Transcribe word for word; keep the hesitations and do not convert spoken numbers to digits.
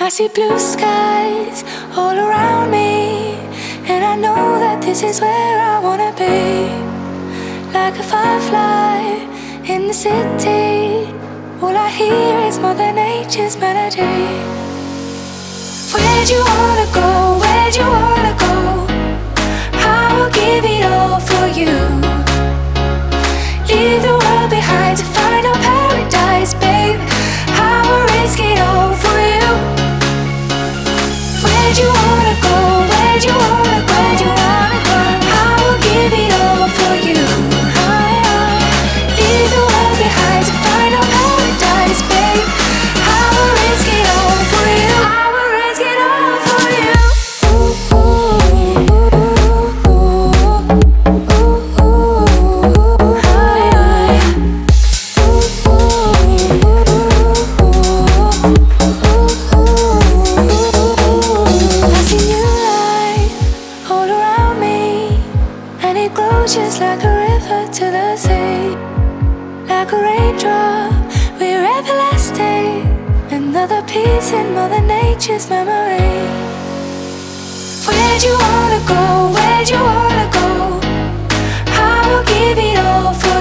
I see blue skies all around me, and I know that this is where I wanna be. Like a firefly in the city, all I hear is Mother Nature's melody. Where'd you wanna go? Where'd you wanna go? I will give it all for you. Leave the world behind to find our paradise, babe. I will risk it all for you. Where'd you wanna go? Where'd you wanna go? Where'd you wanna go? I will give it all for you. Leave the world behind to find our paradise, babe. I will risk it all for you. I will risk it all for you. Ooh, ooh, ooh, ooh, ooh, ooh, hi, ooh, ooh, ooh, ooh. I see new light all around me, and it glows just like a river to the sea. Like a raindrop, we're everlasting. Another piece in Mother Nature's memory. Where'd you wanna go? Where'd you wanna go? I will give it all for